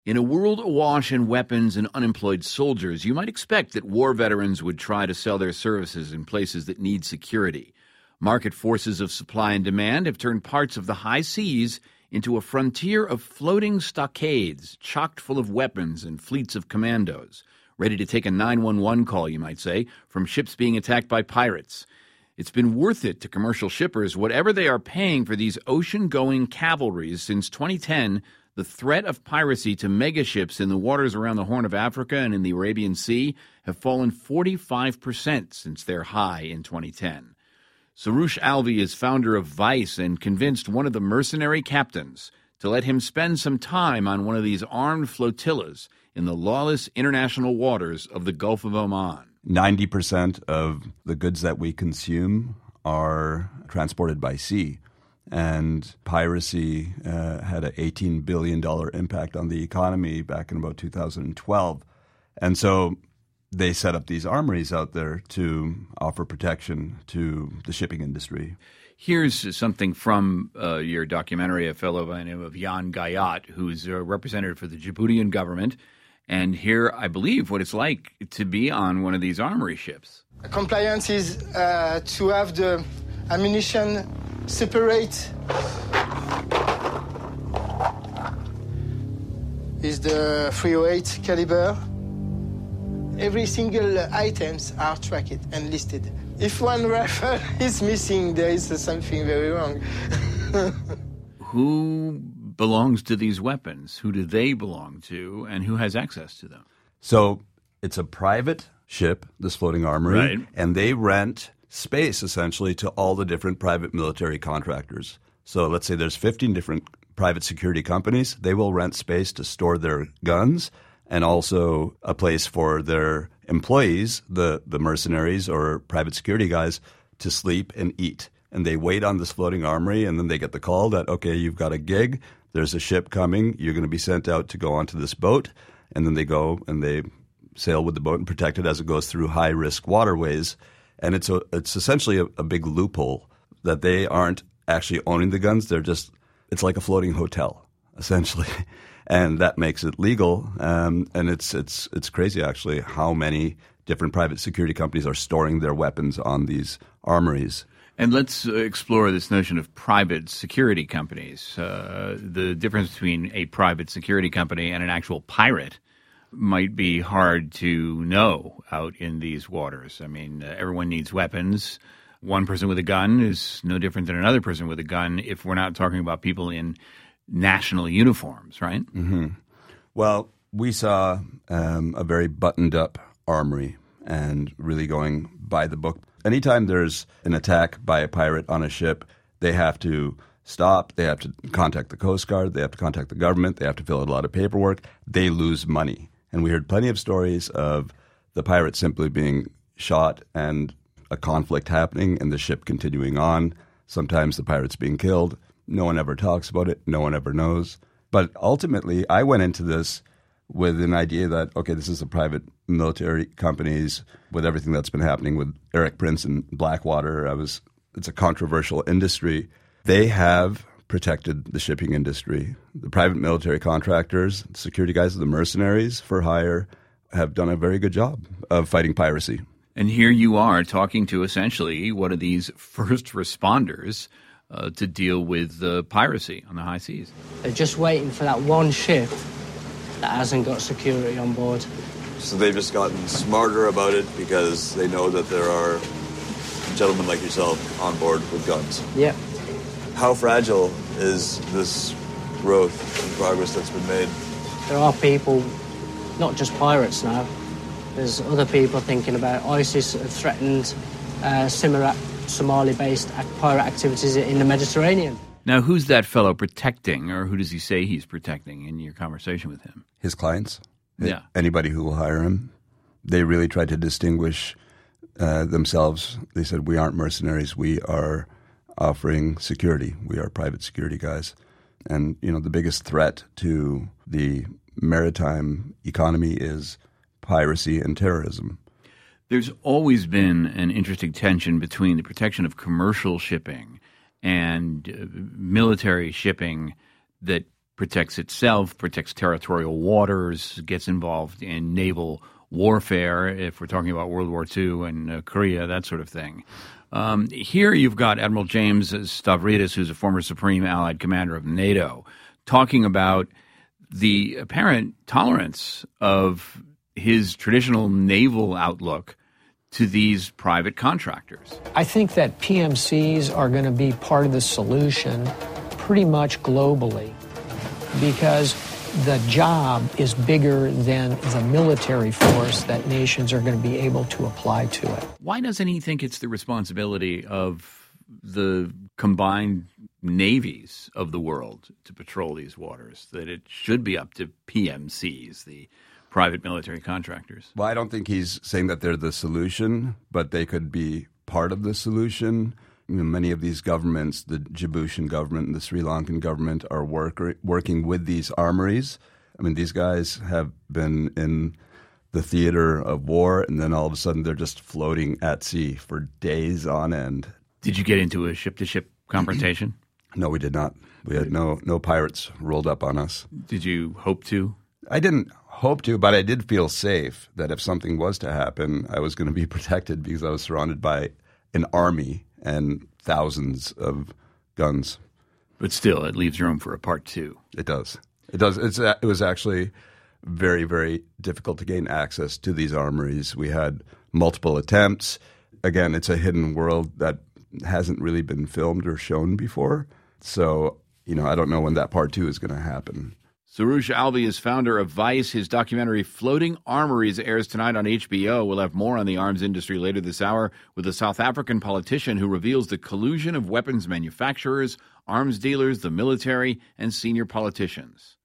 In a world awash in weapons and unemployed soldiers, you might expect that war veterans would try to sell their services in places that need security. Market forces of supply and demand have turned parts of the high seas into a frontier of floating stockades, chocked full of weapons and fleets of commandos, ready to take a 911 call, you might say, from ships being attacked by pirates. It's been worth it to commercial shippers, whatever they are paying for these ocean-going cavalries. Since 2010, the threat of piracy to megaships in the waters around the Horn of Africa and in the Arabian Sea have fallen 45% since their high in 2010. Soroush Alvi is founder of Vice and convinced one of the mercenary captains to let him spend some time on one of these armed flotillas in the lawless international waters of the Gulf of Oman. 90% of the goods that we consume are transported by sea. And piracy had an $18 billion impact on the economy back in about 2012. And so they set up these armories out there to offer protection to the shipping industry. Here's something from your documentary, a fellow by the name of Jan Gayat, who's a representative for the Djiboutian government. And here, I believe, what it's like to be on one of these armory ships. Compliance is to have the ammunition separate. Is the 308 caliber. Every single items are tracked and listed. If one rifle is missing, there is something very wrong. Who belongs to these weapons? Who do they belong to, and who has access to them? So it's a private ship, this floating armory, right, and they rent space essentially to all the different private military contractors. So let's say there's 15 different private security companies. They will rent space to store their guns and also a place for their employees, the mercenaries or private security guys, to sleep and eat. And they wait on this floating armory, and then they get the call that, okay, you've got a gig, there's a ship coming, you're going to be sent out to go onto this boat. And then they go and they sail with the boat and protect it as it goes through high-risk waterways. And it's essentially a big loophole that they aren't actually owning the guns. It's like a floating hotel, essentially. And that makes it legal. And it's crazy, actually, how many different private security companies are storing their weapons on these armories. And let's explore this notion of private security companies. The difference between a private security company and an actual pirate might be hard to know out in these waters. I mean, everyone needs weapons. One person with a gun is no different than another person with a gun if we're not talking about people in national uniforms, right? Mm-hmm. Well, we saw a very buttoned-up armory and really going by the book. Anytime there's an attack by a pirate on a ship, they have to stop, they have to contact the Coast Guard, they have to contact the government, they have to fill out a lot of paperwork. They lose money. And we heard plenty of stories of the pirate simply being shot and a conflict happening and the ship continuing on. Sometimes the pirates being killed. No one ever talks about it. No one ever knows. But ultimately, I went into this with an idea that, okay, this is a private military companies with everything that's been happening with Erik Prince and Blackwater. It's a controversial industry. They have protected the shipping industry. The private military contractors, security guys, the mercenaries for hire have done a very good job of fighting piracy. And here you are talking to essentially one of these first responders to deal with piracy on the high seas. They're just waiting for that one ship that hasn't got security on board. So they've just gotten smarter about it because they know that there are gentlemen like yourself on board with guns. Yep. How fragile is this growth and progress that's been made? There are people, not just pirates now, there's other people thinking about ISIS have threatened similar Somali-based pirate activities in the Mediterranean. Now, who's that fellow protecting, or who does he say he's protecting in your conversation with him? His clients. Yeah. Anybody who will hire him. They really tried to distinguish themselves. They said, we aren't mercenaries. We are offering security. We are private security guys. And, the biggest threat to the maritime economy is piracy and terrorism. There's always been an interesting tension between the protection of commercial shipping and military shipping that protects itself, protects territorial waters, gets involved in naval warfare, if we're talking about World War II and Korea, that sort of thing. Here you've got Admiral James Stavridis, who's a former Supreme Allied Commander of NATO, talking about the apparent tolerance of his traditional naval outlook to these private contractors. I think that PMCs are going to be part of the solution pretty much globally because the job is bigger than the military force that nations are going to be able to apply to it. Why doesn't he think it's the responsibility of the combined navies of the world to patrol these waters, that it should be up to PMCs, the private military contractors? Well, I don't think he's saying that they're the solution, but they could be part of the solution. You know, many of these governments, the Djiboutian government and the Sri Lankan government, are working with these armories. I mean, these guys have been in the theater of war, and then all of a sudden they're just floating at sea for days on end. Did you get into a ship-to-ship confrontation? No, we did not. We had no pirates rolled up on us. Did you hope to? I didn't hope to, but I did feel safe that if something was to happen, I was going to be protected because I was surrounded by an army and thousands of guns. But still, it leaves room for a part two. It does. It does. It was actually very, very difficult to gain access to these armories. We had multiple attempts. Again, it's a hidden world that hasn't really been filmed or shown before. So, I don't know when that part two is going to happen. Soroush Alvi is founder of Vice. His documentary Floating Armories airs tonight on HBO. We'll have more on the arms industry later this hour with a South African politician who reveals the collusion of weapons manufacturers, arms dealers, the military, and senior politicians.